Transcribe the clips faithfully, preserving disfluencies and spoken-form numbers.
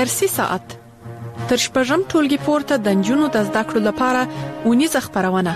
درسي ساعت تر شپږم ټولګي پورته د نجونو د زده کړو لپاره ونیزه خپرونه.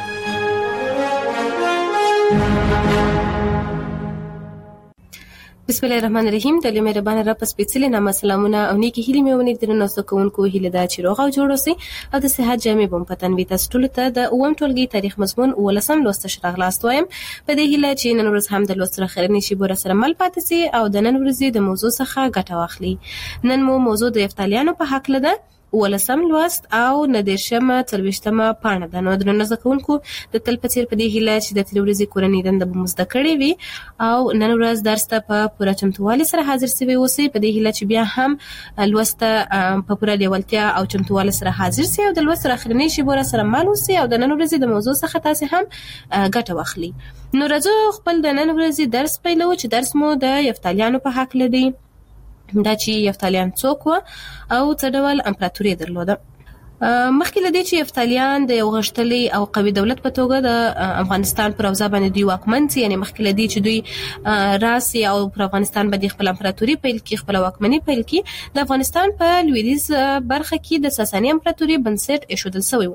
بسم الله الرحمن الرحیم. د لمه ربانه را پس پیڅلې نامه سلامونه او نیکی هیلې مې ونې درنو سکونکو هیله دا چې روغ او جوړ اوسئ او د صحت جامې بم پتن وي. تاسو ټول ته د اووم ټولګي تاریخ مضمون ولسم لوست شراغلاست وایم. په دې هیله چې نن ورځ هم د لوست سره خیرنی شي بور سره مل پاتې سي او د نن ورځې د موضوع څخه ګټه واخلي. نن مو موضوع د یفتالیانو په حق لده ولسم لوست او ندیرشمه تلويشتمه پاڼه ده. نو درنو زکونکو د تل په څیر په دې هیله چې د تلوريزي کورنۍ دنده به مزده کړې وي او نن ورځ درس ته په پوره چمتووالي سره حاضر سوي اوسئ. په دې هیله چې بیا هم لوست په پوره لیوالتیا او چمتووالي سره حاضر سي او د لوست اخرنی شی بور سره مال اوسئ او د نن ورځې د موضوع څخه تاسو هم ګټه واخلي. نو راځو خپل د نن ورځې درس پیلو چې درس مو د یفتالیانو په حق لدی. دا چې یفتالیان څوک و او څه ډول امپراتوري درلوده. مخکې له دې چې یفتالیان د یو غښتلي او قوي دولت په توګه د افغانستان پر اوضاع باندې دوی واکمن سي، یعنی مخکې له دې چې دوی راسي او پر افغانستان باندې خپل امپراتوري پیل کړي، خپل واکمني پیل کړي، د افغانستان په لویدیځ برخه کې د ساساني امپراتوري بنسټ ایښودل شوی و.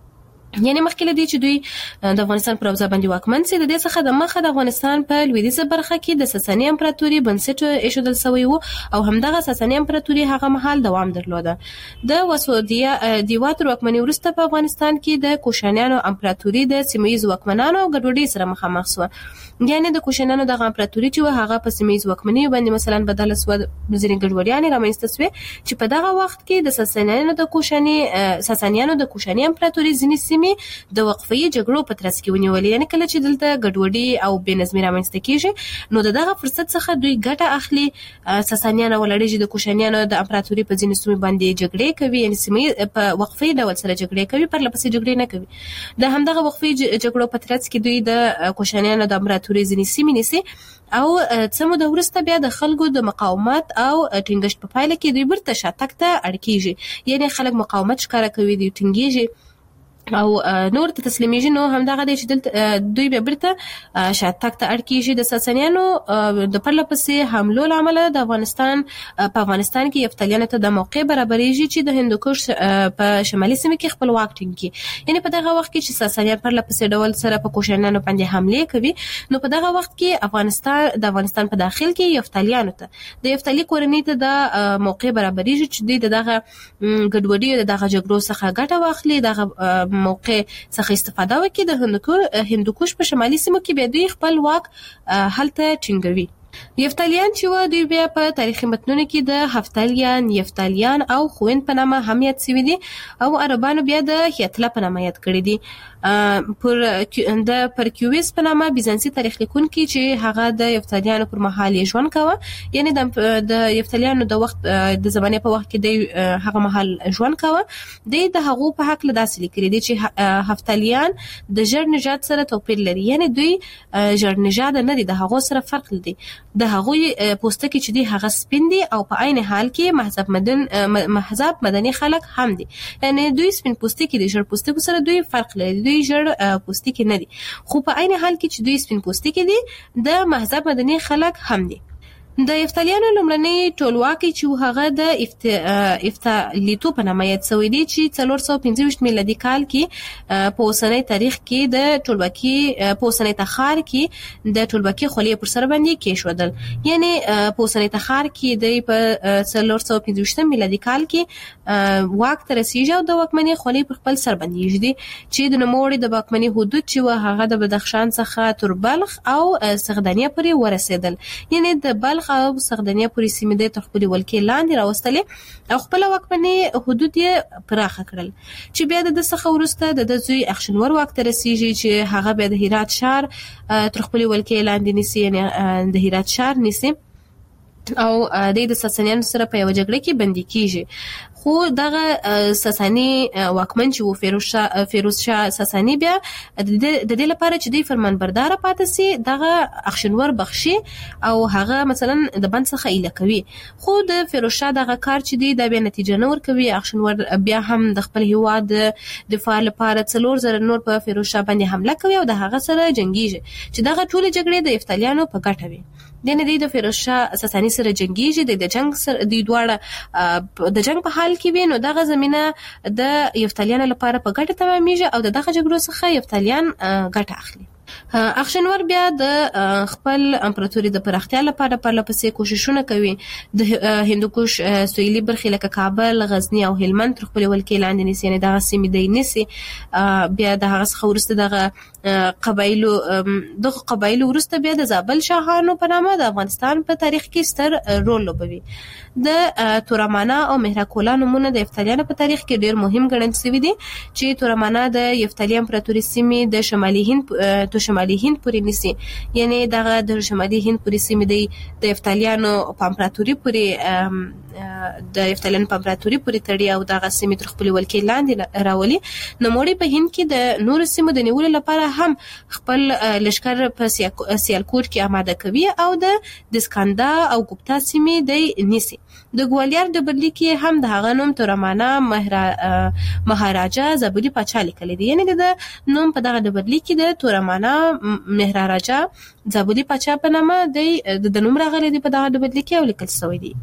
یعنی مخکې له دې چې دوی د افغانستان پر اوضاع باندې واکمن سي، د دې څخه د مخه د افغانستان په لویدیځه برخه کې د ساساني امپراتوري بنسټ ایښودل شوی و او همدغه ساساني امپراتوري هغه مهال دوام درلوده. د وسودیا دیوا تر واکمنۍ وروسته په افغانستان کې د کوشانیانو امپراتوري د سیمه‌ییز واکمنانو ګډوډۍ سره مخامخ شوه. یعنی د کوشانیانو دغه امپراتوري چې هغه په سیمه‌ییز واکمنۍ باندې مثلا بدله شوه، ځینې ګډوډیانې رامنځته شوې چې په دغه وخت کې د ساسانیانو د کوشاني ساسانیانو د کوشاني امپراتوري ځینې د وقفي جګړو په ترڅ کې ونیولې. یعنی کله چې دلته ګډوډي او بې نظمي رامنځته کیږي نو دغه فرصت څخه دوی ګټه اخلي. ساسانیان ولړي د کوشانیانو د امپراتوري په ځینې سیمو باندې جګړې کوي، یعنی سیمې په وقفي ډول سره جګړې کوي، پر لپسې جګړې نه کوي. د همدغه وقفي جګړو په ترڅ کې دوی د کوشانیانو د امپراتوري ځینې سیمې نیسي او څه موده وروسته بیا د خلکو د مقاومت او ټینګښت په پایله کې دوی بیرته شاتګ ته اړ کیږي. یعنی خلک مقاومت ښکاره کوي، دوی ټینګیږي او نور ته تسلیمیږي. نو همدغه دی چې دلته دوی به بیرته شاتګ ته اړ کیږي. د ساسانیانو د پرله پسې حملو له امله د افغانستان په افغانستان کې یفتالیانو ته د موقع برابرېږي چې د هندوکش په شمالي سیمه کې خپل واک ټینګ کړي. یعنی په دغه وخت کې چې ساسانیان پرله پسې ډول سره په کوشانیانو باندې حمله کوي نو په دغه وخت کې افغانستان د افغانستان په داخل کې یفتالیانو ته د یفتالی کورنۍ ته د موقع برابرېږي چې دوی دغه ګډوډي دغه جګړو څخه ګټه واخلي، دغه موقع څخه استفاده وکړي. د هندوکش په شمالي سیمو کې به دوی خپل واک هلته ټینګوي. یفتالیان چې و دوی بیا په تاریخي متنونو کې د هفتالیان، یفتالیان او خوین په نامه هم یاد شوي دي او عربانو بیا د هیتله په نامه یاد کړي دي. پر د پرکیویس په نامه بیزانسي تاریخ لیکونکي چې هغه د یفتالیانو پر مهال یې ژوند کاوه، یعنی د یفتالیانو د وخت د زمانې په وخت کې د هغه مهال ژوند کاوه، د د هغو په حق له داسې لیکلي دي چې هفتالیان د ژړ نژاد سره توپیر لري. یعنی دوی ژړ نژاد نه دي، د هغو سره فرق لري. د هغوی پوستکی چې دی هغه سپین دي او په عین حال کې مهذب مدن مهذب مدني خلک هم دي. یعنی دوی سپین پوستکی دي، ژړ پوستکو سره دوی فرق لري، دوی ژړ پوستکی نه دي، خو په عین حال کې چې دوی سپین پوستکی دي د مهذب مدني خلک هم دي. د یفتالیانو لومړنی ټولواکي چې هغه د یفتالیتو په نامه یاد شوی دی چې څلور سوه پنځه ویشت میلادي کال کې په اوسنۍ تاریخ کې د ټولواکي په اوسنۍ تخار کې د ټولواکي خولې پر سر باندې کېښودل. یعنی په اوسنۍ تخار کې د په څلور سوه پنځه ویشتم میلادي کال کې واک ته رسیږي او د واکمنۍ خولې پر خپل سر باندې ایږدي چې د نوموړي د واکمنۍ حدود چې هغه د بدخشان څخه تر بلخ او سغدانیه پورې ورسېدل. یعنی د بلخ او سغدانیه پورې سیمې د خپل ولکې لاندې راوستلې او خپل واکمنۍ حدود یې پراخه کړل چې بیا د څخه وروسته د زوی اخشنور واک ته رسیږي چې هغه بیا د هرات ښار تر خپل ولکې لاندې نیسي، یعنی د هرات ښار نیسي او د د ساسانیانو سره په یو جګړه کې بندي کیږي. خو دغه ساساني واکمن چې و فیروز شاه فیروز شاه ساساني بیا د دې لپاره چې دی فرمانبردار پاتې سي دغه اخشنور بخشي او هغه مثلا د بند څخه ایله کوي. خو د فیروز شاه دغه کار چې دی د بیا نتیجه نه ورکوي. اخشنور بیا هم د خپل هیواد د دفاع لپاره څلور زره نور په فیروز شاه باندې حمله کوي او د هغه سره جنگیږي چې دغه ټول جګړې د یفتلیانو په ګټه وي. د نه دی د فیروز شاه ساساني سره جنگیږي د جنگ سره د دواړه د جنگ په حال کې وي نو دغه زمينه د یفتلیانو لپاره په ګټه تمامېږي او دغه جګړو څخه یفتلیان ګټه اخلي. اخشنور بیا د خپل امپراتوري د پراختیا لپاره په لپسې کوششونه کوي. د هندوکش سویلي برخې لکه کابل، غزنی او هلمند تر خپل ولکې لاندې نیسي، یعنی دغه سیمې دی نیسي. بیا د هغه څخه وروسته دغه قبایلو دغه قبایلو وروسته بیا د زابل شاهانو په نامه د افغانستان په تاریخ کې ستر رول لوبوي. د تورمانا او مهراکولا نومونه د یفتلیانو په تاریخ کې ډیر مهم ګڼل شوي دي چې تورمانا د یفتلی امپراتوري سیمې د شمالي هند تو شمالي هند پورې نیسي، یعنی دغه د شمالي هند پورې سیمې دی د یفتلیانو په امپراتوري پورې د یفتلیانو په امپراتوري پورې تړي او دغه سیمې تر خپل ولکې لاندې راولي. نوموړي په هند کې د نورو سیمو د نیولو لپاره هم خپل لشکر په سیالکوټ کې آماده کوي او د دسکاندا او ګوپتا سیمې دی نیسي. د ګوالیار ډبرلیک کې هم د هغه نوم تورمانا مهاراجا زابلی پاچا لیکلی دی، یعنی د نوم په دغه ډبرلیک کې د تورمانا مهاراجا زابلی پاچا په نامه دی د نوم راغلی دی په دغه ډبرلیک کې او لیکل شوی دی.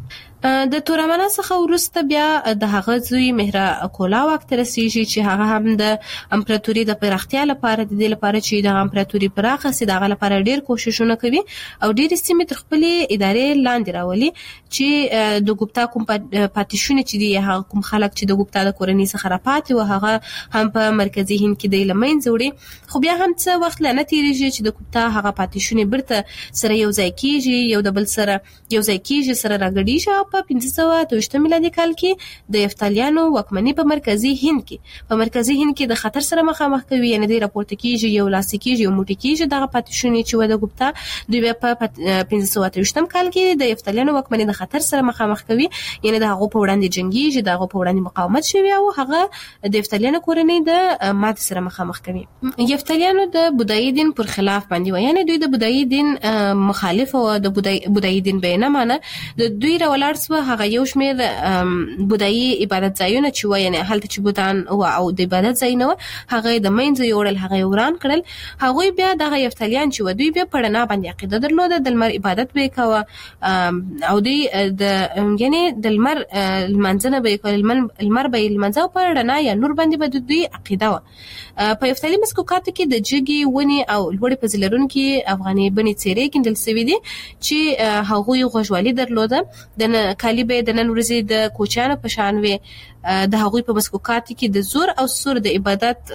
د تورمانا څخه وروسته بیا د هغه زوی مهراکولا واک ته رسیږي چې هغه هم د امپراتوري د پراختیا لپاره د دې لپاره چې د امپراتوري پراخه سي دغه لپاره ډیر کوششونه کوي او ډیر سیمې تر خپل ادارې لاندې راولي چې د ګوپتا کوم پاتیشونه چې دی هغه کوم خلک چې د ګوپتا د کورنۍ څخه راپاتې و هغه هم په مرکزی هند کې د لمن زوړي. خو بیا هم څه وخت لنه تیریږي چې د ګوپتا هغه پاتیشونه برته سره یو ځای کیږي، یو د بل سره یو ځای کیږي، سره راګډیږي. په پنځه سوه اته ویشتم میلادي کال کې د یفتلیانو واکمني په مرکزی هند کې په مرکزی هند کې د خطر سره مخامخ کوي، یعنی د راپورته کیږي یو لاس کیږي یو موټی کیږي دغه پاتیشونه چې و د ګوپتا دوی په پنځه سوه اته ویشتم کال کې د یفتلیانو واکمني د خطر سره مخامخ کوي، یعنی د هغه په وړاندې جنگیږي، د هغه په وړاندې مقاومت شوی او هغه د یفتلیانو کورنۍ د مات سره مخامخ کوي. یفتلیانو د بودایی دین پر خلاف باندې و، یعنی دوی د بودایی دین مخالف او د بودایی دین به نه مانه د دوی راولار سو هغه یو شمیر بودایی عبادت ځایونه چې و، یعنی هلته چې بوتان او د عبادت ځایونه هغه د مینځ یوړل هغه وران کړل. هغه بیا دغه یفتلیان چې و دوی بیا پړنا باندې عقیده درلوده، د لمر عبادت به کوه او دوی د یعنی د لمر المنځنه به کول المر به المنځو پړنا یا نور باندې به دوی عقیده و. په یفتلی مسکوکاتو کې د جګي ونی او لوړې پزلرون کې افغاني بني څیرې کېندل سوي دي چې هغه غوښوالي درلوده. د کالی به د نن ورځې د کوچانو په شان وي. د هغوی په مسکوکاتو کې د زور او سور د عبادت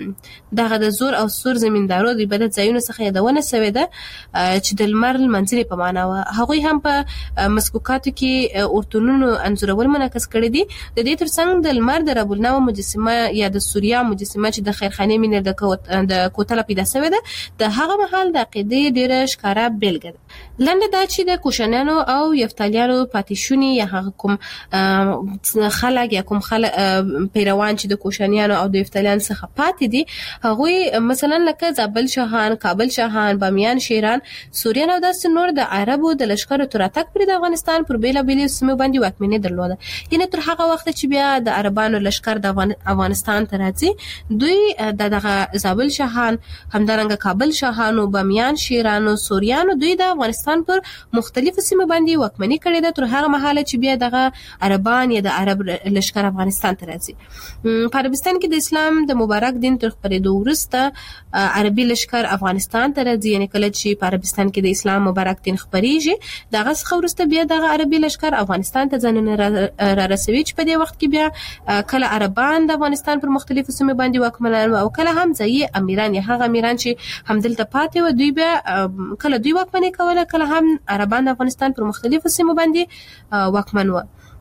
دغه د زور او سور زمیندارو د عبادت ځایونو څخه یادونه شوې ده چې د لمر منځري په معنا و. هغوی هم په مسکوکاتو کې اورتونونو انځورول منعکس کړي دي. د دې ترڅنګ د لمر د رب النوم مجسمه یا د سوریا مجسمه چې د خیرخانه مینه د کوت د کوتله پیدا شوې ده د هغه محل د عقیدې ډیره ښکارا بیلګه ده. لنډه دا چې د کوشانیانو او یفتلیانو پاتیشونی یا هغه کوم خلک یا کوم خلک پیروان چې د کوشانیانو او د یفتلیان څخه پاتې دي هغوی مثلا لکه زابل شاهان، کابل شاهان، بامیان شیران، سوریان او داسې نور د عربو د لشکرو تر اتک پر د افغانستان پر بیلابېلې سیمو باندې واکمني درلوده. یعنی تر هغه وخت چې بیا د عربانو لشکر د افغانستان ته راځي دوی د دغه زابل شاهان همدارنګه کابل شاهانو، بامیان شیرانو، سوریانو دوی د افغانستان پر مختلفو سیمو باندې واکمني کړې ده تر هغه مهاله چې بیا دغه عربان یا د عرب لشکر افغانستان ته راځي. په عربستان کې د اسلام د مبارک دین تر خپرېدو وروسته عربي لشکر افغانستان ته راځي، یعنی کله چې په عربستان کې د اسلام مبارک دین خپرېږي دغه څخه وروسته بیا دغه عربي لشکر افغانستان ته ځانونه را رسوي چې په دې وخت کې بیا کله عربان د افغانستان پر مختلفو سیمو باندې واکمنان او کله هم ځایي امیران یا هغه امیران چې همدلته پاتې و دوی بیا کله دوی واکمني کوله کله هم عربان د افغانستان پر مختلفو سیمو باندې واکمن و.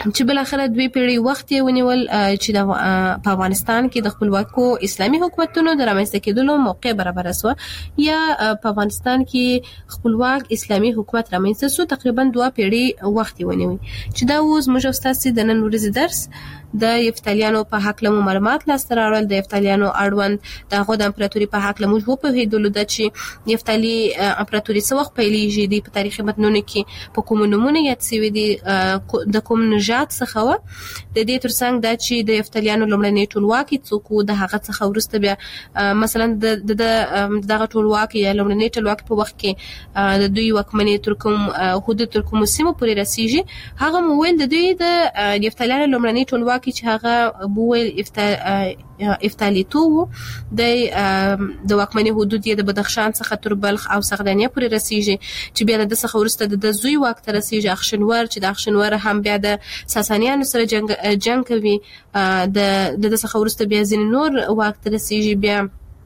چې بل اخر دوی پیړۍ وخت یې ونیول چې د په افغانستان کې د خپلواکو اسلامي حکومتونو د رامنځته کېدلو موقع برابر شو یا په افغانستان کې خپلواک اسلامي حکومت رامنځته شو تقریبا دوه پیړۍ وخت یې ونیوي چې دا اوس موږ استاسي د نن ورځې درس د یفتالیانو په حق له معلومات لاسته راوړل د یفتالیانو اړوند د هغو د امپراتوري په حق له موږ وپوهېدلو د چې یفتالي امپراتوري څه وخت پیلېږي د په تاریخي متنونو کې په کوم نومونه یاد شوي دي د کوم نژاد څخه و د دې ترڅنګ دا چې د یفتالیانو لومړنی ټولواکي څوک د هغه څخه وروسته بیا مثلا د دغه ټولواکي یا لومړنی ټولواکي په وخت کې د دوی واکمنۍ تر کوم حدود تر کوم سیمه پورې رسیږي هغه مو ویل د دوی د یفتالیانو لومړنی ټولواکي چې هغه بوویل افتا افتالیتو د د واکمنۍ حدود یې د بدخشان څخه تر بلخ او سغدانیه پورې رسیږي چې بیا د څخه ورسته د زوی واک ته رسیږي اخشنور چې د اخشنور هم بیا د ساسانیانو سره جنگ جنگ کوي د د څخه ورسته بیا ځین نور واک ته رسیږي بیا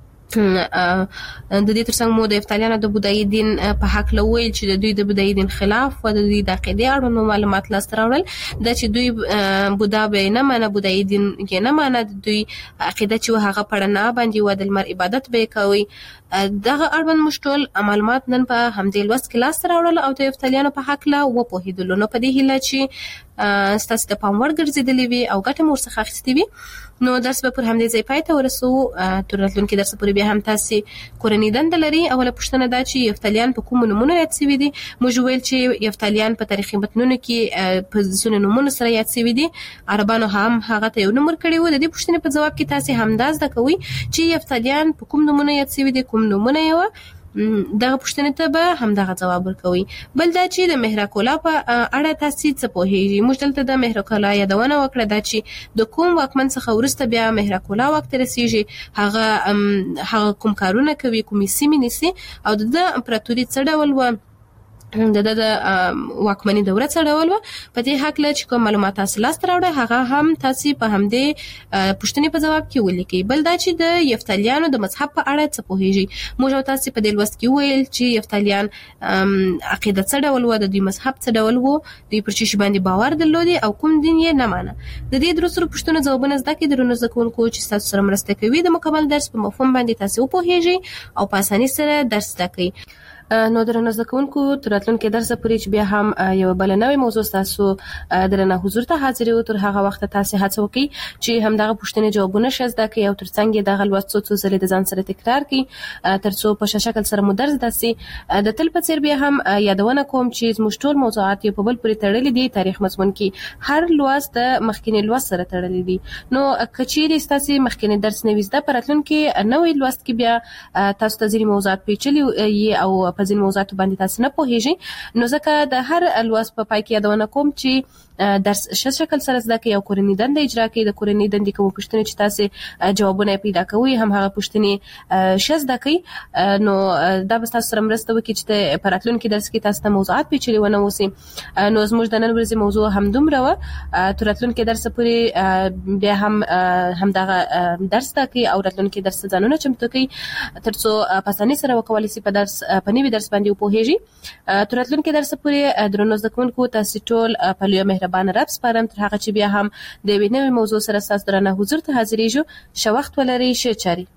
د دې ترڅنګ مو د یفتالیانو د بودایي دین په حق لویل چې د دوی د بودایي دین خلاف و د دوی د عقیدې اړوند معلومات لاسته راوړل دا چې دوی بودا به نه مانه بودایي دین یې نه مانه دوی عقیده چې هغه پړنه باندې و د لمر عبادت به کوي دغه اړوند مشټول معلومات نن په همدې لوست کې لاسته راوړل او د یفتالیانو په حق لا و په هیدلو نو په دې هیله چې ستاسو د پام وړ ګرځېدلې وي او ګټه مور څخه اخیستې وي نو درس به پر همدې ځای پای ته ورسو تر راتلونکي درس پورې بیا هم تاسو کورنۍ دنده لري اوله پوښتنه دا چې یفتالیان په کوم نومونو یاد شوي دي موږ ویل چې یفتالیان په تاریخي متنونو کې په ځینو نومونو سره یاد شوي دي عربانو هم هغه ته یو نوم ورکړی و د دې پوښتنې په جواب کې تاسو همدا زده کوئ چې یفتالیان په کوم نومونو یاد شوي دي کوم نومونه یې دغه پوښتنې ته به همدغه جواب ورکوي بل دا چې د مهرکولا په اړه تاسو څه پوهیږئ موږ دلته د مهرکولا یادونه وکړه دا چې د کوم واکمن څخه ورسته بیا مهرکولا وخت رسیږي هغه هغه کوم کارونه کوي کومې سیمې نیسي او د امپراتوري څه ډول و د د واکمنۍ دوره څه ډول و په دې حق له چې کوم معلومات تاسو لاسته راوړئ هغه هم تاسو په همدې پوښتنې په جواب کې ولیکئ بل دا چې د یفتالیانو د مذهب په اړه څه پوهیږئ موږ تاسو په دې لوست کې ویل چې یفتالیان عقیده څه ډول و د دوی مذهب څه ډول و دوی پر چی باندې باور درلودي او کوم دین یې نه مانه د دې درسره پوښتنه ځوابونه زده کړئ درنو زده کوونکو چې تاسو سره مرسته کوي د مکمل درس په مفهوم باندې تاسو پوهیږئ او په اسانۍ سره درس زده کړئ نو درنو زده کوونکو تر راتلونکي درس پورې چې بیا هم یو بل نوې موضوع تاسو درنه حضور ته حاضر یو تر هغه وخت تاسو هڅه وکړئ چې همدغه پوښتنې جوابونه شزده کړئ او ترڅنګ دغه لوست څو ځله د ځان سره تکرار کړئ ترڅو په شکل سره مو درس داسي د تل په څیر بیا هم یادونه کوم چې زموږ ټول موضوعات په بل پورې تړلي دي تاریخ مضمون کې هر لوست د مخکینی لوست سره تړلي دي نو کچېری تاسو مخکینی درس نه وزده پراتلونکي نوې لوست کې بیا تاسو ته ځینې موضوعات پیچلي او په ځین موضوعاتو باندې تاسو نه پوهیږئ نو ځکه د هر لوست په پای کې یادونه کوم چې درس ش شکل سره زده کوي او کورنۍ دنده اجرا کوي د کورنۍ دندې کوم پوښتنې چې تاسو جوابونه پیدا کوي هم هغه پوښتنې ش زده کوي نو دا به تاسو سره مرسته وکړي چې د پراتلونکو درس کې تاسو ته موضوعات پیچلي ونه وسی نو زموږ د نن ورځې موضوع هم دومره و تر راتلونکو درس پورې بیا هم همدغه درس زده کوي او راتلونکو درس ځانونه چمتو کوي ترڅو په اسانۍ سره وکولای شي په درس په نوي درس باندې وپوهیږي تر راتلونکو درس پورې درنو زده کوونکو تاسو ټول په لوی مهربان رب سپارم تر هغه چې بیا هم د یوې نوې موضوع سره تاسو درنه حضور ته حاضرېږو ښه وخت ولرئ ښه چاري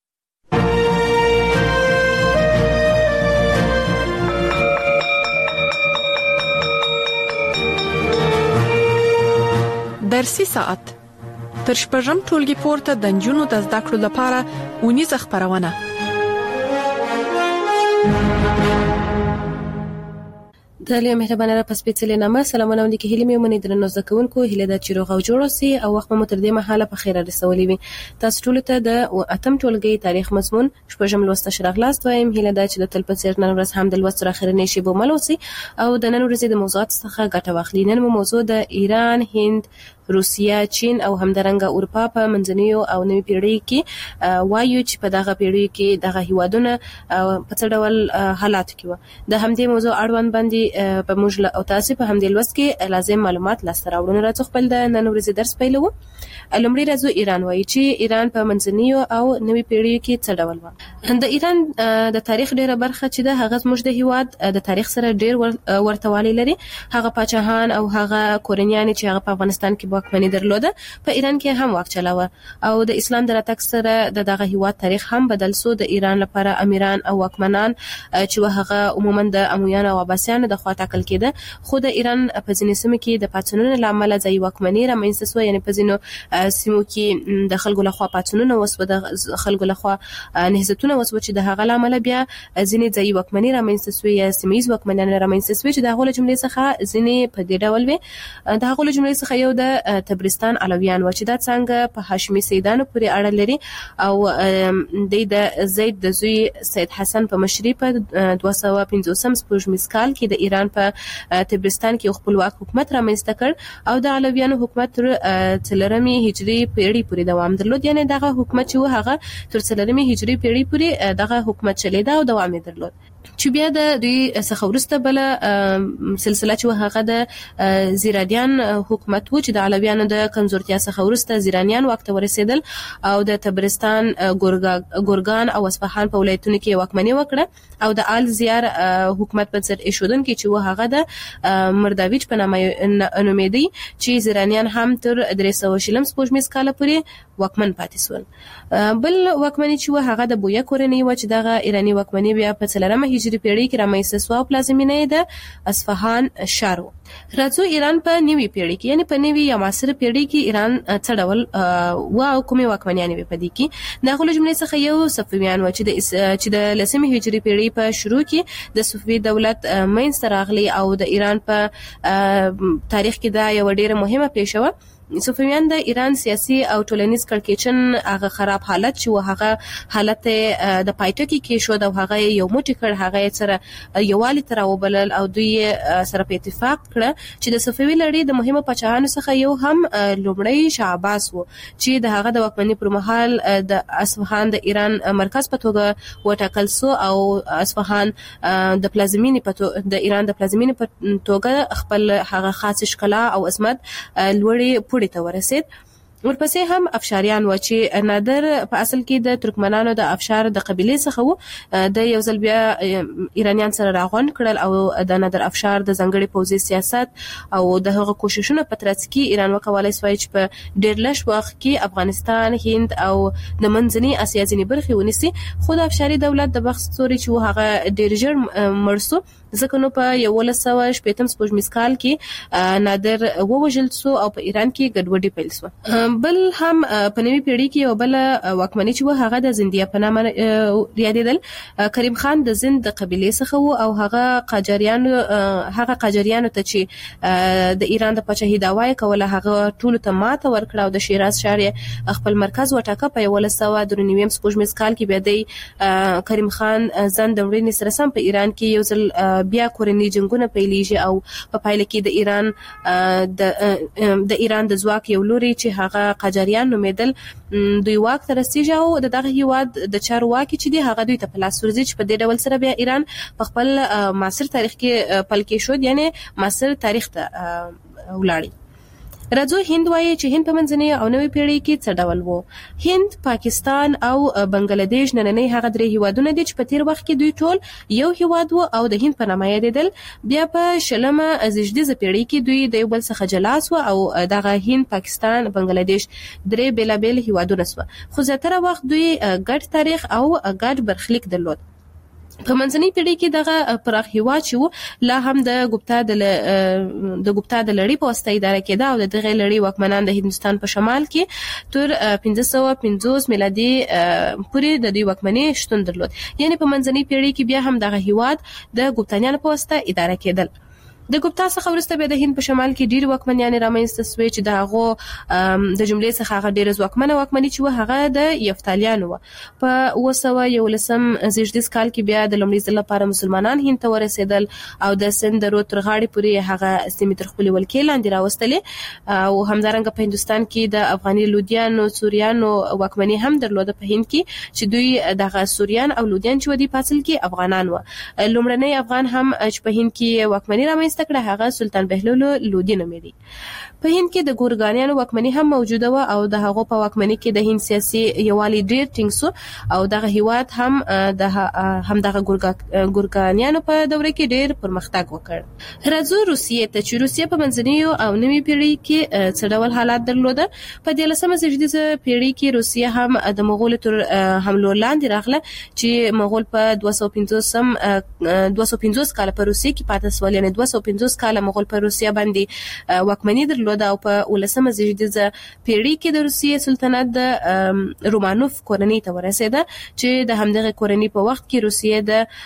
درسي ساعت تر شپږم ټولګي پورته د نجونو د زده کړو لپاره اونیزه خبرونه د لوی مهربانه را پسپېڅلې نامه سلامونه ولیکي هیله مې ومني درنو زده کوونکو هیله ده چې روغ او جوړ اوسئ او وخت مو تر دې مهاله په خیر رسولي وي تاسو ټول ته د اتم ټولګي تاریخ مضمون شپږم لوست شراغلاست وایم هیله ده چې د تل په څیر نن ورځ هم د لوست اخرنی شی به مل اوسئ او د نن ورځې د موضوعات څخه ګټه واخلئ نن مو موضوع د ایران هند روسیا، چین او همدارنګه اروپا په منځنیو او نوي پیړۍ کې وایو چې په دغه پیړۍ کې دغه هیوادونه په څه ډول حالات کې و. د همدې موضوع اړوند باندې په موږ او تاسو په همدې لوست کې لازم معلومات لاسته راوړو. راځو خپل د نن ورځې درس پیلوو. لومړی راځو ایران وایي چې ایران په منځنیو او نوي پیړۍ کې څه ډول و. د ایران د تاریخ ډیره برخه چې ده هغه زموږ د هیواد د تاریخ سره ډیر ورته والی لري. هغه پاچاهان او هغه کورنیان چې هغه په افغانستان کې واکمني درلوده په ایران کې هم واک چلاوه او د اسلام د راتګ سره د دغه هیواد تاریخ هم بدل سو. د ایران لپاره امیران او واکمنان چې هغه عموما د امویان او عباسیان د خوا ټاکل کېده، خو د ایران په ځینې سیمو کې د پاتونونو لامل ځای واکمني رامنځته شو. یعنی په ځینو سیمو کې د خلکو لخوا پاتونونه وسو، د خلکو لخوا نهضتونه وسو چې د هغه لامل بیا ځینې ځای واکمني رامنځته شو یا سیمایي واکمنان رامنځته شو چې د هغه جملې څخه ځینې په دې ډول وي. د هغه جملې څخه یو د تبرستان علویان و چې دا څنګه په هاشمي سیدانو پورې اړه لري او د زید د زوی سید حسن په مشرۍ په دوه سوه پنځوسم سپوږمیز کال کې د ایران په تبرستان کې خپلواک حکومت رامنځته کړ او د علویانو حکومت تر څلورمې هجري پیړۍ پورې دوام درلود. یعنی دغه حکومت چې هغه تر څلورمې هجري پیړۍ پورې دغه حکومت چلیده او دوام یې درلود. چې بیا د دوی څخه وروسته بل سلسله چې هغه د زیرانیان حکومت و چې د علویانو د کمزورتیا څخه وروسته زیرانیان واک ته ورسېدل او د تبرستان، ګورګان او اصفهان په ولایتونو کې واکمني وکړه او د آل زیار حکومت په سر ایښودونکي چې هغه د مرداویچ په نامه نومېدی چې زیرانیان هم تر درې سوه شلم سپوږمیز کال پورې واکمن پاتې شول. بل واکمني چې هغه د بویا کورنۍ و چې دغه ایرانی واکمني بیا په څلورمه هجري پیړۍ کې رامنځته شوه او پلازمینه یې د اصفهان ښار و. راځو ایران په نوي پیړۍ کې یعنی په نوي یا معاصره پیړۍ کې ایران څه ډول و او کومې واکمنیانې وې په دې کې. د هغو جملې څخه یو صفویان و چې د چې د لسمې هجري پیړۍ په شروع کې د صفوي دولت منځته راغلی او د ایران په تاریخ کې دا یو ډیره مهمه پیښه وه. صفویان د ایران سیاسي او ټولنیز کړکېچن هغه خراب حالت چې هغه حالت د پایټکی کې شو د هغه یو موټی کړ، هغه سره یووالی تر وبلل او دوی سره په اتفاق کړ چې د صفوي لړۍ د مهمه پاچاهانو څخه یو هم لومړی شاه عباس و چې د هغه د واکمنۍ پر مهال د اصفهان د ایران مرکز په توګه وټاکل سو او اصفهان د پلازمینې په د ایران د پلازمینې په توګه خپل هغه خاص ښکلا او عظمت لوړې ته ورسید. ورپسې هم افشاریان و چې نادر په اصل کې د ترکمنانو د افشار د قبیلې څخه و. د یو ځل بیا ایرانیان سره راغونډ کړل او د نادر افشار د ځانګړي پوځي سیاست او د هغه کوششونو په ترڅ کې ایران وکولای شو چې په ډېر لږ وخت کې افغانستان، هند او د منځنۍ اسیا ځینې برخې ونیسي. خو د افشاري دولت د بخت ستوري چې هغه ډېر ژر مړ سو ځکه نو په یولس سوه شپېتم سپوږمیز کال کې نادر ووژل سو او په ایران کې ګډوډي پیل سوه. بل هم په نوي پیړۍ کې یو بل واکمني چې هغه د زندیه په نامه یادېدل. کریم خان د زند د قبیلې څخه و او هغه قاجاریانو هغه قاجاریانو ته چې د ایران د پاچاهۍ دعوا یې کوله هغه ټولو ته ماته ورکړه او د شیراز ښار یې خپل مرکز وټاکه. په یولس سوه درې نوي سپوږمیز کال کې بیا د کریم خان ځان د وړینې سره سم په ایران کې یو ځل بیا کورنۍ جنگونه پیلېږي او په پایله کې د ایران د د ایران د ځواک یو لوري چې هغه قاجاریان نومېدل دوی واک ته رسیږي او د دغه هیواد د چارواکي چې دی هغه دوی ته په لاس ورځي چې په دې ډول سره بیا ایران په خپل معاصر تاریخ کې پل کې شو، یعنی معاصر تاریخ ته ولاړی. راځو هند وایي چې هند په منځنۍ او نوې پیړۍ کې څه ډول وو. هند، پاکستان او بنگلاديش نننۍ هغه درې هیوادونه دي چې په تیر وخت کې دوی ټول یو هیواد وو او د هند په نامه یادېدل. بیا په شلمه زیږدیزه پیړۍ کې دوی د یو بل څخه جلا سو او دغه هند، پاکستان، بنگلاديش درې بیلابیل هیوادونه سو. خو زیاتره وخت دوی ګډ تاریخ او ګډ برخلیک درلود. په منځنۍ پیړۍ کې دغه پراخ هیواد چې لا هم د ګوپتا د د ګوپتا د لړۍ په واسطه اداره کېده او د دغه لړۍ واکمنان د هندوستان په شمال کې تر پنځه سوه پنځوس میلادي پورې د دوی واکمنۍ شتون درلود. یعنی په منځنۍ پیړۍ کې بیا هم دغه هیواد د ګوپتانیانو په واسطه اداره کېدل. د ګوپتا څخه وروسته بیا د هند په شمال کې ډېر واکمنیان رامنځته شوې چې د هغو د جملې څخه هغه ډېر ځواکمنه واکمني چې هغه د یفتالیانو و. په اوه سوه یولسم زیږدیز کال کې بیا د لومړي ځل لپاره مسلمانان هند ته ورسېدل او د سند د رود تر غاړې پورې هغه سیمې تر خپلې ولکې لاندې راوستلې او همدارنګه په هندوستان کې د افغاني لودیانو سوریانو واکمني هم درلوده په هند کې چې دوی دغه سوریان او لودیان چې ودی په اصل کې افغانان و. لومړنی افغان هم چې په هند کې واکمني رامنځته کړه هغه سلطان بهلول لودي نومېدی. په هند کې د ګورګانیانو واکمني هم موجوده و او د هغو په واکمني کې د هند سیاسي یوالي ډېر ټینګ شو او دغه هیواد هم د هم دغه ګورګانیانو په دوره کې ډېر پرمختګ وکړ. راځو روسیې ته چې روسیې په منځنیو او نوي پیړۍ کې څه ډول حالات درلوده. په دیارلسمه زیږدیزه پیړۍ کې روسیه هم د مغولو تر حملو لاندې راغله چې مغول په دوه سوه پنځوسم دوه سوه پنځوس کال په روسیې کې پاتې شول، یعنې دوه سوه پنځوس کال مغول په روسیه باندې واکمني درلوده او په ولسمه زیږدیزه پیړۍ کې د روسیې سلطنت د رومانوف کورنۍ ته ورسېده چې د همدغه کورنۍ په وخت کې روسیې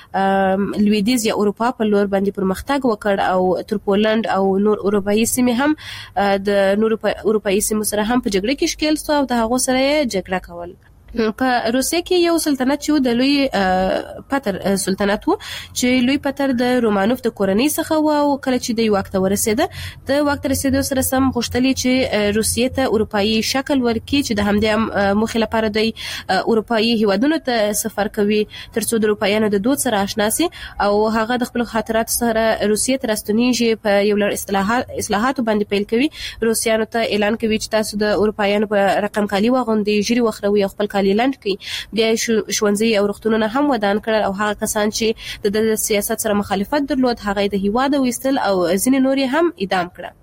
د لویدیز یا اروپا په لور باندې پرمختګ وکړ او تر پولند او نور اروپایي سیمې هم د نور اروپایي سیمو سره هم په جګړه کې ښکېل شو او د هغو سره یې جګړه کول. په روسیې کې یو سلطنت چې د لوی پتر سلطنت وو چې لوی پتر د رومانوف د کورنۍ څخه و او کله چې د واک ته ورسېده د واک ته رسېدو سره سم غوښتلې چې روسیې ته اروپایي شکل ورکړي چې د همدې موخې لپاره د اروپایي هیوادونو ته سفر کوي ترڅو د اروپایانو د دود سره آشنا شي او هغه د خپل خاطراتو سره روسیې ته راستنیږي. په یو لړ اصلاحات اصلاحاتو باندې پیل کوي، روسیانو ته اعلان کوي چې تاسو د اروپایانو په رقم کالي واغوندئ، ژیړي وخروي او خپل کالي لند کوي. بیا ښوونځي او روغتونونه هم ودان کړل او هغه کسان چې د سیاست سره مخالفت درلود هغه د هیواد ویستل او ځینې نور هم اعدام کړه.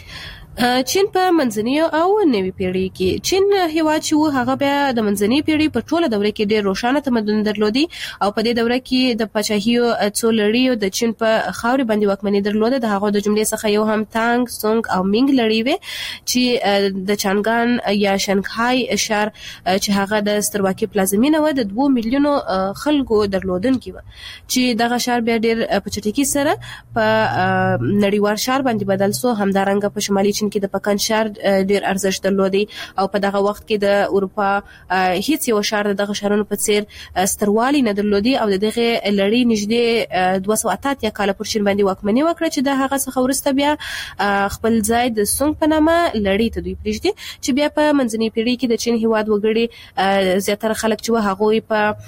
چین په منځنیو او نوي پیړۍ کې چین هیواد چې و هغه بیا د منځنۍ پیړۍ په ټوله دوره کې ډېر روښانه تمدن درلودي او په دې دوره کې د پاچاهیو څو لړیو د چین په خاورې باندې واکمني درلوده. د هغو د جملې څخه یو هم تانګ، سونګ او مینګ لړۍ وې چې د چانګان یا شنګهای ښار چې هغه د سترواکۍ پلازمینه و د دوه میلیونو خلکو درلودونکي و چې دغه ښار بیا ډېر په چټکۍ سره په نړیوال ښار باندې بدل شو. همدارنګه په شمالي کې د پکن ښار ډیر ارزښت درلودي او په دغه وخت کې د اروپا هیڅ یو ښار دغه ښارونو په څیر ستروالی نه درلودي او دغه لړۍ نږدې دوه سوه اته اتیا کاله پر چین باندې واکمني وکړه چې د هغه څخه وروسته بیا خپل ځای د سونګ په نامه لړۍ ته دوی پرېږدي چې بیا په منځنۍ پیړۍ کې د چین هیواد وګړي زیاتره خلک چې هغوی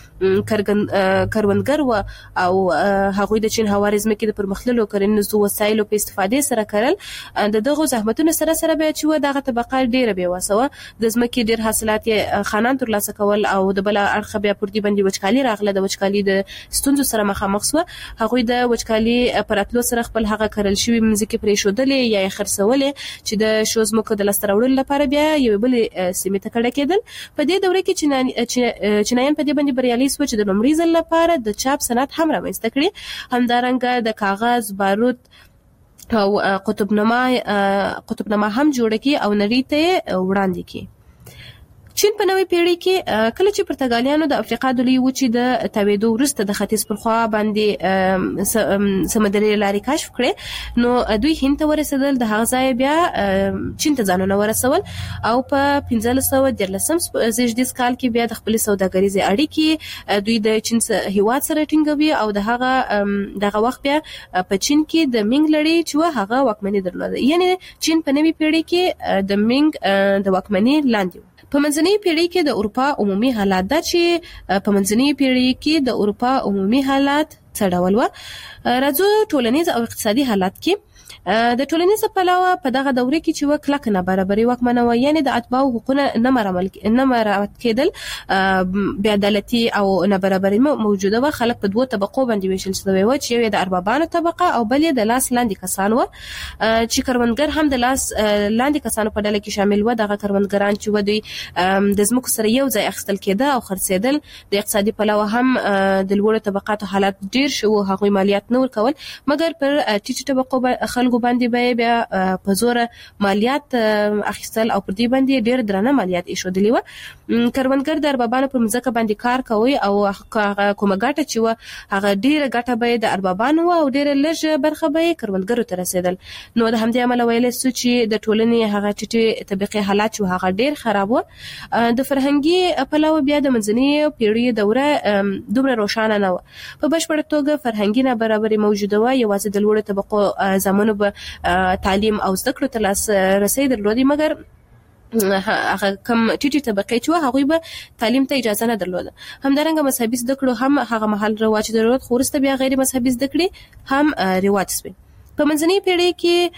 په کروندګر و او هغوی د چین هواري ځمکې د پرمختللو کرنیزو وسایلو په استفادې سره کرل. د دغو زحمتونو سره سره بیا چې دغه طبقه ډیره بیوسه وه، د ځمکې ډیر حاصلات یې خانان ترلاسه کول او د بل اړخه بیا پر دې باندې وچکالي راغله. د وچکالي د ستونزو سره مخامخ شوه. هغوی د وچکالي پر راتلو سره خپل هغه کرل شوي مځکې پرېښودلې یا یې خرڅولې چې د شو ځمکو د لاسته راوړلو لپاره بیا یوې بلې سیمې ته کډه کېدل. په دې دوره کې چینایان په دې باندې بریالي شوه چې د لومړي ځل لپاره د چاپ صنعت هم رامنځته کړي. همدارنګه د کاغذ، بارود او قطبنما قطبنما هم جوړ کی او نړۍ ته وړاندې کی. چین په نوې پیړۍ کې کله چې پرتګالیانو د افریقا د لوی وچې د تاوېدو وروسته د ختیځ پر خوا باندې سمندري لارې کشف کړې نو دوی هند ته ورسېدل. د هغه ځای بیا چین ته ځانونه ورسول او په پنځلس سوه دیارلسم زیږدیز کال کې بیا د خپلې سوداګریزې اړیکې دوی د چین هیواد سره ټینګوي او د هغه دغه وخت بیا په چین کې د مینګ لړۍ چې هغه واکمني درلوده، یعنی چین په نوې پیړۍ کې د مینګ د واکمني لاندې. په منځنۍ پیړۍ کې د اروپا عمومي حالات دا چې په منځنۍ پیړۍ کې د اروپا عمومي حالات څه ډول و. راځو ټولنیز او اقتصادي حالات کې د ټولنیز پلوه په دغه دوره کې چې وکړه نابرابري واکمنه و، یعنی د اتباعو حقوقونه نه مراعات نه مراعات کېدل، بې عدالتي او نابرابري موجوده و. خلک په دوه طبقو باندې ویشل شوي و چې یو د اربابانو طبقه او بل د لاس لاندې کسان و چې کروندګر هم د لاس لاندې کسانو په ډله کې شامل و. دغه کروندګران چې و دوی د ځمکو سره یو ځای اخیستل کېده او خرڅېدل. د اقتصادي پلوه هم د لوړو طبقاتو حالات ډیر شو، هغوی مالیات نه ورکول مګر پر ټیټو طبقو خلکو باندې به بیا په زور مالیات اخیستل او پر دې باندې ډېر درنه مالیات ایښودلې و. کروندګر د اربابانو په مځکه باندې کار کوي او کومه ګټه چې و هغه ډېره ګټه به د اربابانو او ډېره لږ برخه به کروندګرو ته رسیدل. نو د همدې امله ویل سو چې د ټولنې هغه ټیټه طبقه حالات چې هغه ډېر خراب و. د فرهنګي پلوه بیا د منځنۍ پیړۍ دوره دومره روښانه نه و. په بشپړه توګه فرهنګي نابرابري موجوده و. یوازې د لوړو طبقو زمونو به تعلیم او زده کړو ته لاسرسی درلودي، مګر هغه کم ټیټي طبقه چې هغه به تعلیم ته اجازه نه درلوده. همدارنګه مذهبي زده کړو هم هغه محل رواج درلود، خو وروسته بیا غیر مذهبي زده کړې هم رواج شوې. په منځنۍ پیړۍ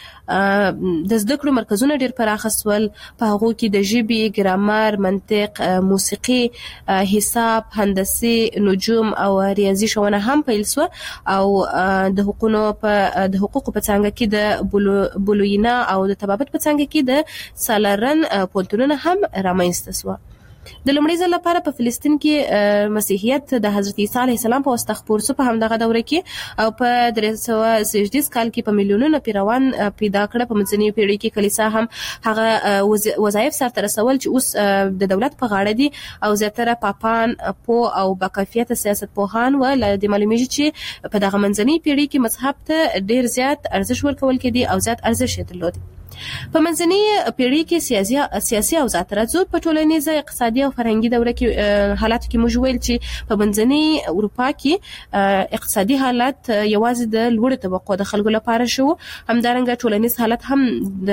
کې د زده کړو مرکزونه ډېر پراخه شول. په هغو کې د ژبې، ګرامر، منطق، موسیقي، حساب، هندسي، نجوم او ریاضي ښوونه هم پیل شوه او د حقوقو په د حقوقو په څانګه کې د بولوینا او د طبابت په څانګه کې د سالارن پوهنتونونه هم رامنځته شوه. د لومړي ځل لپاره په فلسطین کې مسیحیت د حضرت عیسی علیه السلام په واسطه خپور شو. په همدغه دوره کې او په درې سوه شپږدېرش کال کې په میلیونونو پیروان پیدا کړه. په منځنۍ پیړۍ کې کلیسا هم هغه وظایف سرته رسول چې اوس د دولت په غاړه دي او زیاتره پاپان پو او باکیفیته سیاست پوهان و. د معلومیږي چې په دغه منځنۍ پیړۍ کې مذهب ته ډیر زیات ارزښت ورکول کېدی او زیات ارزښت یې درلود. په منځنۍ پیړۍ کې سیاسي سیاسي اوضاع ترځو په ټولنیزه، اقتصادي او فرهنګي دوره کې حالات کې موږ ویل چې په منځنۍ اروپا کې اقتصادي حالت یوازې د لوړ طبقو د خلکو لپاره شو. همدارنګه ټولنیز حالت هم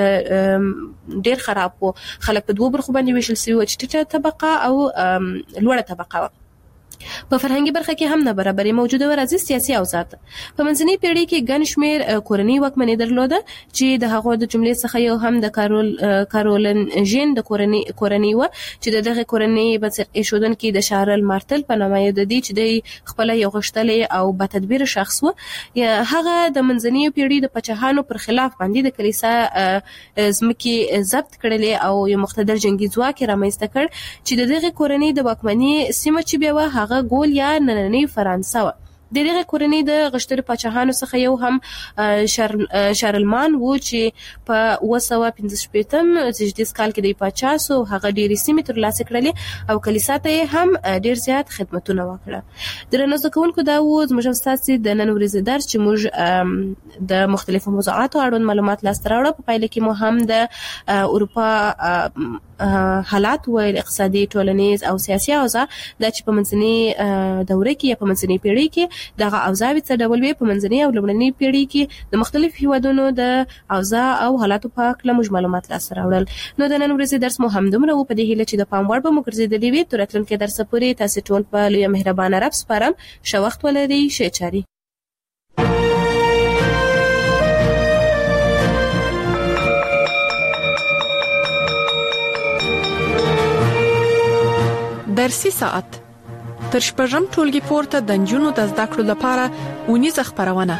د ډیر خراب وو. خلک په دوه برخو باندې ویشل شوي و چې ټیټه طبقه او لوړه طبقه. په فرهنګي برخه کې هم نابرابري موجوده و. راځي سیاسي اوضاع ته. په منځنۍ پیړۍ کې ګڼ شمېر کورنۍ واکمني درلوده چې د هغو د جملې څخه یو هم د کارول کارولنژین د کورنۍ کورنۍ و چې دغه کورنۍ بنسټ ایښودونکي د شارل مارتل په نامه یادېدي چې د خپل یو غښتلی او با تدبیر شخص و. هغه د منځنۍ پیړۍ د پاچاهانو پر خلاف باندې د کلیسا ځمکې ضبط کړلې او یو مقتدر جنگي ځواک رامنځته کړ چې د دغه کورنۍ د واکمنۍ سیمه چې بیا هغه ګول یا نننۍ فرانسه و. د دغه کورنۍ د غښتلو پاچاهانو څخه یو هم شارلمان و چې په اوه سوه پنځه شپېتم زېږدیز کال کې د پاچا سو. هغه ډېرې سیمې ترلاسه کړلې او کلیسا ته یې هم ډېر زیات خدمتونه وکړه. درنو زده کوونکو، دا و زموږ او ستاسې د نن ورځې درس چې موږ د مختلفو موضوعاتو اړوند معلومات لاسته راوړه. په پایله کې مو هم د اروپا حالات ویل، اقتصادي، ټولنیز او سیاسي اوضاع دا چې په منځنۍ دوره کې یا په منځنۍ پیړۍ کې دغه اوضاع څه ډول وي. په منځنۍ او لومړنۍ پیړۍ کې د مختلفو هیوادونو د اوضاع او حالاتو په اړه موږ معلومات لاسته راوړل. نو د نن ورځې درس مو همدومره و. په دې هیله چې د پام وړ به مو ګرځېدلی وي. تر راتلونکي درسه پورې تاسې ټول په لویه مهربانه رب سپارم. ښه وخت ولرئ. ښې چارې. درسي ساعت تر شپږم ټولګي پورته د نجونو د زده کړو لپاره اونیزه خپرونه.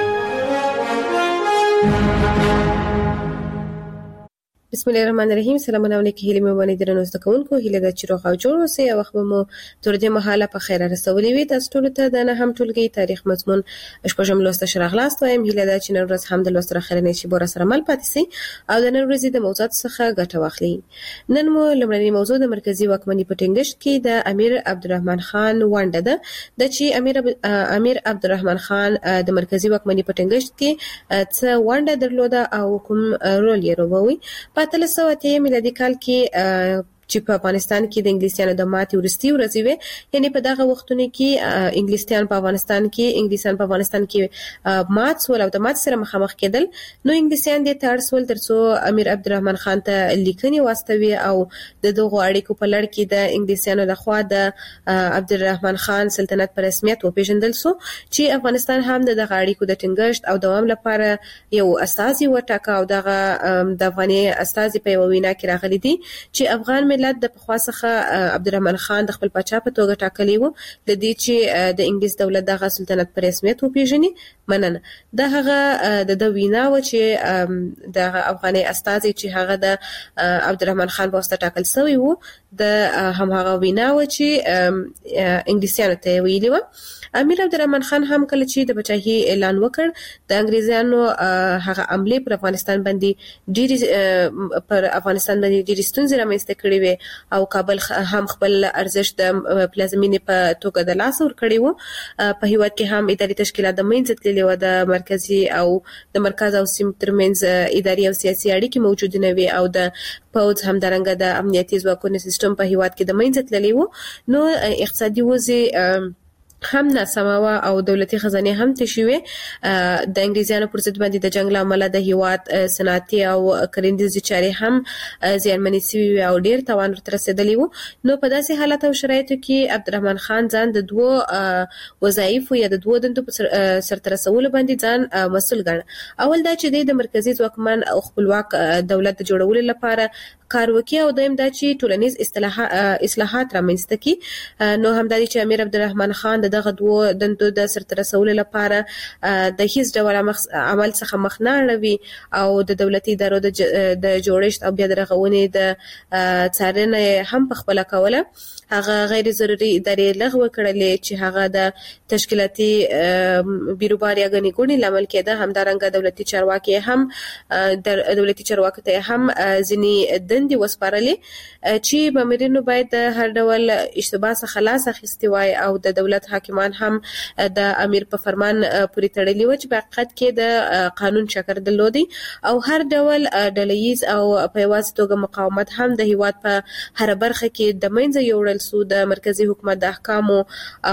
بسم الله الرحمن الرحیم. سلامونه علیکم. هیله مې باندې درنو زده کوونکو، هیله ده چې روغ او جوړ اوسئ او وخت مو تر دې مهاله په خیر رسولې وي. تاسو ټول ته د نه هم ټولګي تاریخ مضمون شپږم لوست شراغلاست وایم. هیله ده چې نن ورځ هم د لوست راخرنې شي بور سره مل پاتې سي او د نن ورځې د موضوعات څخه ګټه واخلي. نن مو لومړنی موضوع د مرکزی واکمنۍ په ټینګښت کې د امیر عبدالرحمن خان ونډه ده. د چې امیر امیر عبدالرحمن خان د مرکزی واکمنۍ په ټینګښت کې څه ونډه درلوده او کوم رول یې لوبوي. په اتلس سوه اتیا میلادي کال کې چې په افغانستان کې د انګلیسیانو د ماتې وروستۍ ورځې وې، یعنی په دغه وختونو کې انګلیسیان په افغانستان کې انګلیسیان په افغانستان کې مات سول او د مات سره مخامخ کېدل. نو انګلیسیان دې ته اړ سول ترڅو امیر عبدالرحمن خان ته لیکنې واستوي او د دغو اړیکو په لړ کې د انګلیسیانو لخوا د عبدالرحمن خان سلطنت په رسمیت وپېژندل سو چې افغانستان هم د دغه اړیکو د ټینګښت او دوام لپاره یو استازي وټاکه او دغه د افغاني استازي په یوه وینا کې راغلي دي چې افغان ملت د پخواسخه عبدالرحمن خان د خپل پاچا په توګه ټاکلی و د دې چې د انګلیس دولت دغه سلطنت په رسمیت وپیژني. مننه. د هغه د د وینا و چې د افغاني استازي چې هغه د عبدالرحمن خان په واسطه ټاکل شوی وو د هم هغه وینا و چې انګلیسیانو ته ویلي و. امیر عبدالرحمن خان هم کله چې د بچاهي اعلان وکړ د انګریزانو هغه عمله پر افغانستان باندې ډېری پر افغانستان باندې ډېری ستونزې رامنځته کړې وې او کابل هم خپل ارزښت د پلازمینې په توګه د لاس ور کړی وو. په هیواد کې هم اداري تشکیلات د منځ تللي و د مرکزي او د مرکز او سیمه ترمنځ اداري او سیاسي اړیکې موجود نه وي او د پوز هم درنګ د امنیتي ځواکونو سیستم په هیواد کې د منځ تللي وو. نو اقتصادي وضع هم ناسمه او دولتي خزانه هم تشوي. د انګریزانو پر ضد باندې د جنگ لامل د هیواد صنعتي او کرندیزي چاري هم زیانمنې شوي او ډیر توان ورته رسیدلی وو. نو په داسې حالت او شرایطو کې عبدالرحمن خان ځان د دوه وظایف یا د دوه دندو سرته رسولو باندې ځان مسؤل ګڼ. اول دا چې د مرکزی ځواکمن او خپلواک دولت جوړولو لپاره کار وکړي او دویم دا چې ټولنیز اصلاحات رامنځته کړي. نو همداري چې امیر عبدالرحمن خان دغه دوه دندو د سرته رسولو لپاره د هیڅ ډول عمل څخه مخ نه اړوي او د دولتي ادارو د جوړښت او بیا د رغونې د څارنې هم په خپل کوله. هغه غیر ضروري ادارې لغوه کړلې چې هغه د تشکیلاتي بیروبار یا غني ګونی لامل کېده. همدارنګه دولتي چارواکي هم د دولتي چارواکو ته هم ځینی دندې وسپارلې چې مامورینو باید د هر ډول اشتباه څخه خلاص اخیستي وای او د دولت حاکمان هم د امیر په فرمان پورې تړلي و چې په حقیقت کې د قانون شکر درلودي او هر ډول ډلهییز او په یوازې توګه مقاومت هم د هیواد په هر برخه کې د منځه یوړل سو. د مرکزی حکومت د احکامو